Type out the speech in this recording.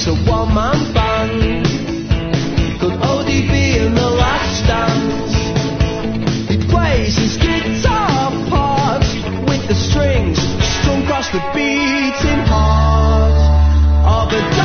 It's a one-man band called ODB and the Last Dance. He plays his guitar parts with the strings strung across the beating heart of a